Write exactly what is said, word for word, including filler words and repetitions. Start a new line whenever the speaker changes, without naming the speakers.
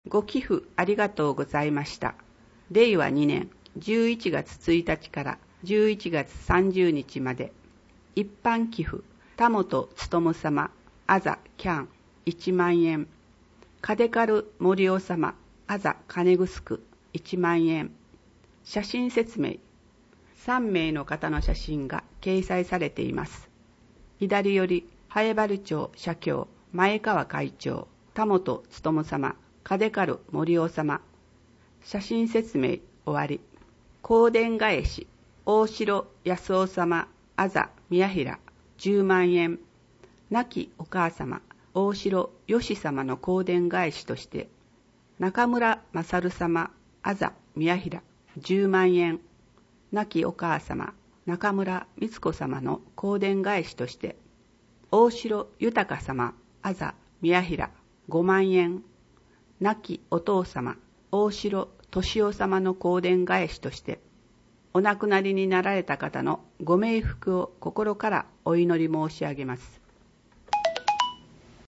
ご寄付ありがとうございました。れいわにねんじゅういちがつついたちからじゅういちがつさんじゅうにちまで、一般寄付、田本勉様、あざキャンいちまんえん、金軽森尾様、あざ金城いちまんえん、写真説明、さんめいの方の写真が掲載されています。左より、南原町社協、前川会長、田本勉様、金軽森尾様。写真説明終わり。香典返し、大城康夫様、あざ宮平、じゅうまんえん。亡きお母様、大城義様の香典返しとして、中村勝様、あざ宮平、じゅうまんえん。亡きお母様、中村光子様の香典返しとして、大城豊様、あざ宮平、ごまんえん。亡きお父様、大城敏夫様の香典返しとして、お亡くなりになられた方のご冥福を心からお祈り申し上げます。